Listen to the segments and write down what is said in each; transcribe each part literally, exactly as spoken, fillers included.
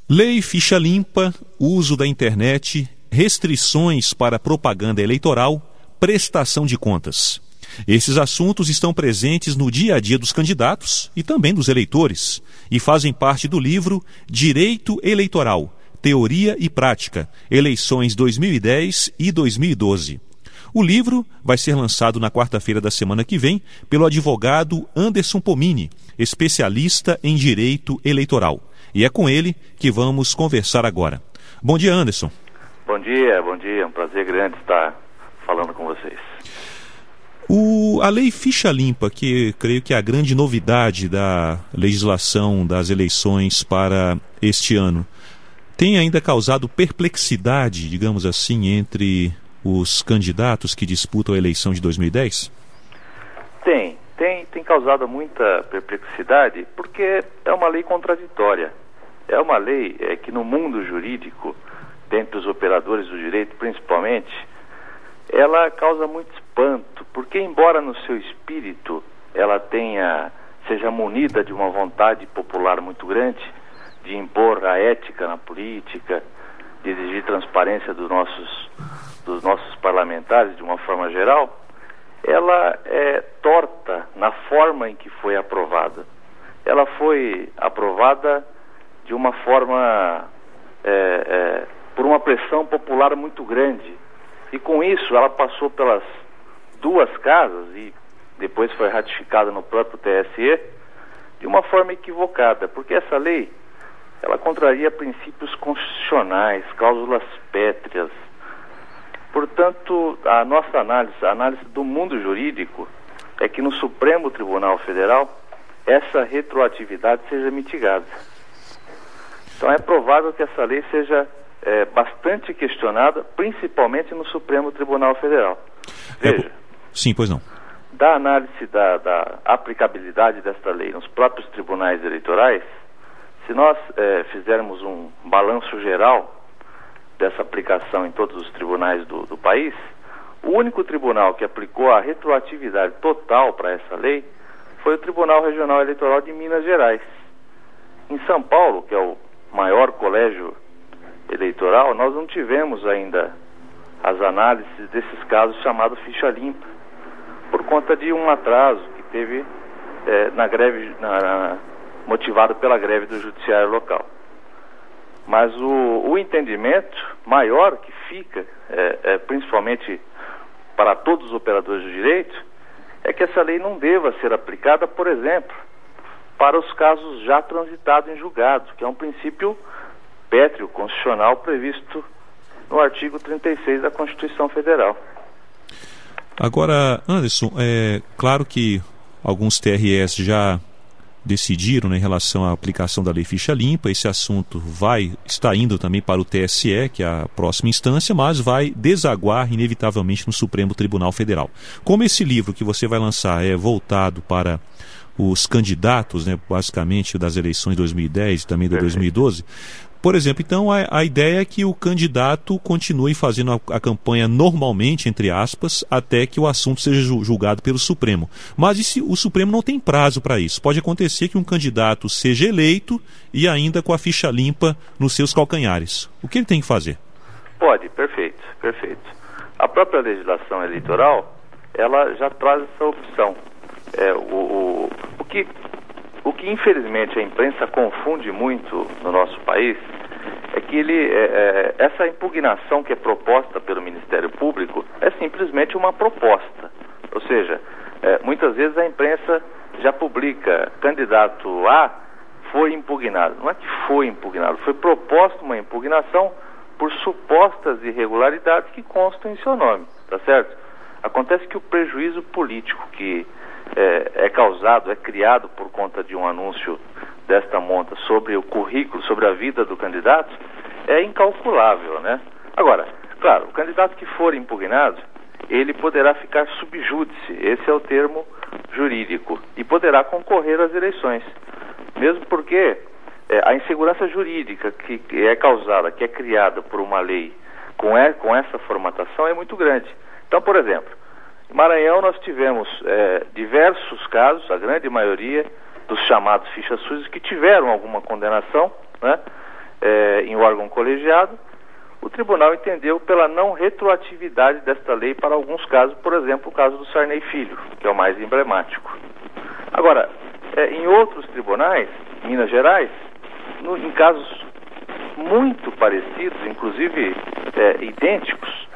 Lei ficha limpa, uso da internet, restrições para propaganda eleitoral, prestação de contas. Esses assuntos estão presentes no dia a dia dos candidatos e também dos eleitores e fazem parte do livro Direito Eleitoral, Teoria e Prática, Eleições dois mil e dez e dois mil e doze. O livro vai ser lançado na quarta-feira da semana que vem pelo advogado Anderson Pomini, especialista em direito eleitoral. E é com ele que vamos conversar agora. Bom dia, Anderson. Bom dia, bom dia. É um prazer grande estar falando com vocês. O, a lei ficha limpa, que creio que é a grande novidade da legislação das eleições para este ano, tem ainda causado perplexidade, digamos assim, entre os candidatos que disputam a eleição de dois mil e dez? Tem, tem, tem causado muita perplexidade porque é uma lei contraditória. É uma lei é, que no mundo jurídico, dentre os operadores do direito principalmente, ela causa muito espanto, porque embora no seu espírito ela tenha, seja munida de uma vontade popular muito grande, de impor a ética na política, de exigir transparência dos nossos, dos nossos parlamentares de uma forma geral, ela é torta na forma em que foi aprovada. Ela foi aprovada de uma forma, é, é, por uma pressão popular muito grande. E com isso ela passou pelas duas casas e depois foi ratificada no próprio T S E de uma forma equivocada, porque essa lei, ela contraria princípios constitucionais, cláusulas pétreas. Portanto, a nossa análise, a análise do mundo jurídico, é que no Supremo Tribunal Federal essa retroatividade seja mitigada. Então é provável que essa lei seja é, bastante questionada, principalmente no Supremo Tribunal Federal. Veja, é, sim, pois não. Da análise da, da aplicabilidade desta lei nos próprios tribunais eleitorais, se nós é, fizermos um balanço geral dessa aplicação em todos os tribunais do, do país, o único tribunal que aplicou a retroatividade total para essa lei foi o Tribunal Regional Eleitoral de Minas Gerais. Em São Paulo, que é o maior colégio eleitoral, nós não tivemos ainda as análises desses casos chamados ficha limpa, por conta de um atraso que teve é, na greve, na, na, motivado pela greve do judiciário local. Mas o, o entendimento maior que fica, é, é, principalmente para todos os operadores do direito, é que essa lei não deva ser aplicada, por exemplo, para os casos já transitados em julgado, que é um princípio pétreo constitucional previsto no artigo trinta e seis da Constituição Federal. Agora, Anderson, é claro que alguns T R Es já decidiram, né, em relação à aplicação da lei ficha limpa. Esse assunto vai está indo também para o T S E, que é a próxima instância, mas vai desaguar inevitavelmente no Supremo Tribunal Federal. Como esse livro que você vai lançar é voltado para os candidatos, né, basicamente das eleições de dois mil e dez e também de dois mil e doze, por exemplo, então a, a ideia é que o candidato continue fazendo a, a campanha normalmente, entre aspas, até que o assunto seja julgado pelo Supremo. Mas e se o Supremo não tem prazo para isso? Pode acontecer que um candidato seja eleito e ainda com a ficha limpa nos seus calcanhares. O que ele tem que fazer? Pode, perfeito, perfeito. A própria legislação eleitoral, ela já traz essa opção. É, o, o, o que... O que infelizmente a imprensa confunde muito no nosso país é que ele, é, é, essa impugnação que é proposta pelo Ministério Público é simplesmente uma proposta. Ou seja, é, muitas vezes a imprensa já publica candidato A foi impugnado. Não é que foi impugnado, foi proposta uma impugnação por supostas irregularidades que constam em seu nome, tá certo? Acontece que o prejuízo político que É, é causado, é criado por conta de um anúncio desta monta sobre o currículo, sobre a vida do candidato, é incalculável, né? Agora, claro, o candidato que for impugnado, ele poderá ficar sub júdice, esse é o termo jurídico, e poderá concorrer às eleições, mesmo porque é, a insegurança jurídica que, que é causada, que é criada por uma lei com, é, com essa formatação é muito grande. Então, por exemplo, em Maranhão nós tivemos é, diversos casos, a grande maioria dos chamados fichas sujas, que tiveram alguma condenação, né, é, é, em órgão colegiado, o tribunal entendeu pela não retroatividade desta lei para alguns casos, por exemplo, o caso do Sarney Filho, que é o mais emblemático. Agora, é, em outros tribunais, em Minas Gerais, no, em casos muito parecidos, inclusive é, idênticos,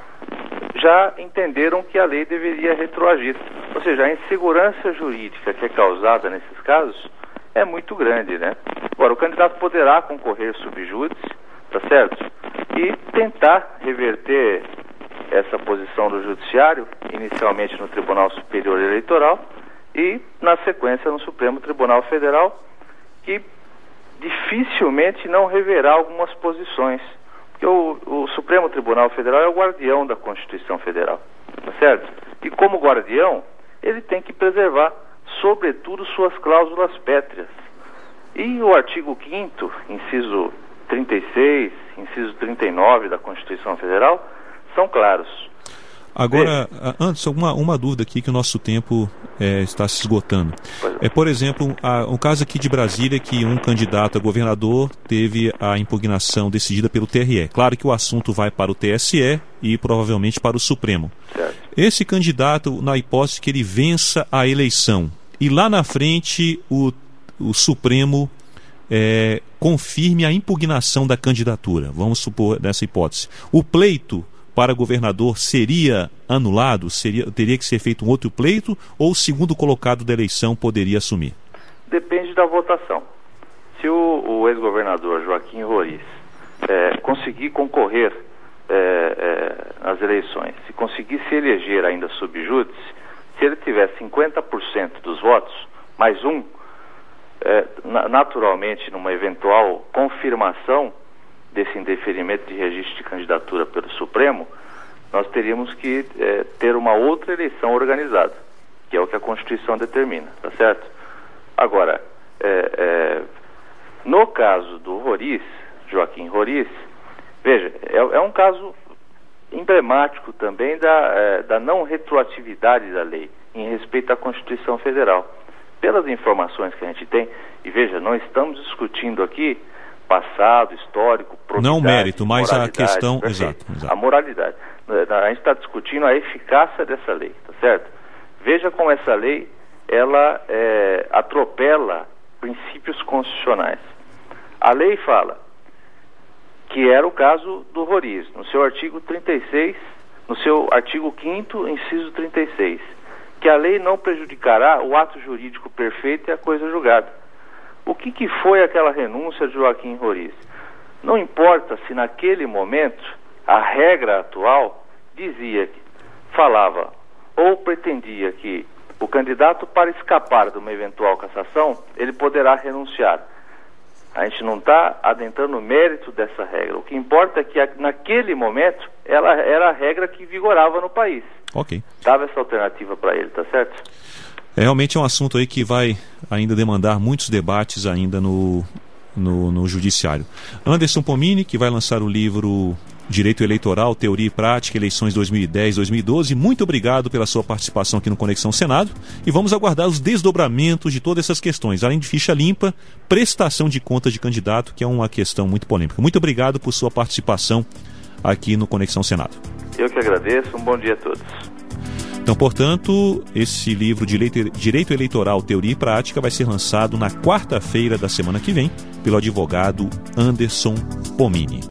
já entenderam que a lei deveria retroagir. Ou seja, a insegurança jurídica que é causada nesses casos é muito grande, né? Agora, o candidato poderá concorrer subjúdice, tá certo? E tentar reverter essa posição do judiciário, inicialmente no Tribunal Superior Eleitoral e, na sequência, no Supremo Tribunal Federal, que dificilmente não reverá algumas posições. Porque o, o Supremo Tribunal Federal é o guardião da Constituição Federal, tá certo? E como guardião, ele tem que preservar, sobretudo, suas cláusulas pétreas. E o artigo quinto, inciso trinta e seis, inciso trinta e nove da Constituição Federal, são claros. Agora, antes, uma, uma dúvida aqui que o nosso tempo é, está se esgotando. É, por exemplo, a, um caso aqui de Brasília que um candidato a governador teve a impugnação decidida pelo T R E. Claro que o assunto vai para o T S E e provavelmente para o Supremo. Certo. Esse candidato, na hipótese que ele vença a eleição e lá na frente o, o Supremo é, confirme a impugnação da candidatura, vamos supor nessa hipótese, o pleito para governador seria anulado? Seria, teria que ser feito um outro pleito ou o segundo colocado da eleição poderia assumir? Depende da votação. Se o, o ex-governador Joaquim Roriz é, conseguir concorrer é, é, nas eleições, se conseguir se eleger ainda subjúdice, se ele tiver cinquenta por cento dos votos, mais um, é, naturalmente numa eventual confirmação desse indeferimento de registro de candidatura pelo Supremo, nós teríamos que é, ter uma outra eleição organizada, que é o que a Constituição determina, tá certo? Agora, é, é, no caso do Roriz, Joaquim Roriz, veja, é, é um caso emblemático também da, é, da não retroatividade da lei em respeito à Constituição Federal. Pelas informações que a gente tem, e veja, não estamos discutindo aqui passado, histórico, probidade, não o mérito, mas a questão, exato, exato. A moralidade. A gente está discutindo a eficácia dessa lei, tá certo? Veja como essa lei, ela é, atropela princípios constitucionais. A lei fala que era o caso do Roriz, no seu artigo trinta e seis, no seu artigo quinto, inciso trinta e seis, que a lei não prejudicará o ato jurídico perfeito e a coisa julgada. O que, que foi aquela renúncia de Joaquim Roriz? Não importa se naquele momento a regra atual dizia, que falava ou pretendia que o candidato, para escapar de uma eventual cassação, ele poderá renunciar. A gente não está adentrando no mérito dessa regra. O que importa é que naquele momento ela era a regra que vigorava no país. Ok. Dava essa alternativa para ele, tá certo? É, realmente é um assunto aí que vai ainda demandar muitos debates ainda no, no, no judiciário. Anderson Pomini, que vai lançar o livro Direito Eleitoral, Teoria e Prática, Eleições dois mil e dez a dois mil e doze, muito obrigado pela sua participação aqui no Conexão Senado e vamos aguardar os desdobramentos de todas essas questões, além de ficha limpa, prestação de contas de candidato, que é uma questão muito polêmica. Muito obrigado por sua participação aqui no Conexão Senado. Eu que agradeço, um bom dia a todos. Então, portanto, esse livro Direito Eleitoral, Teoria e Prática vai ser lançado na quarta-feira da semana que vem pelo advogado Anderson Pomini.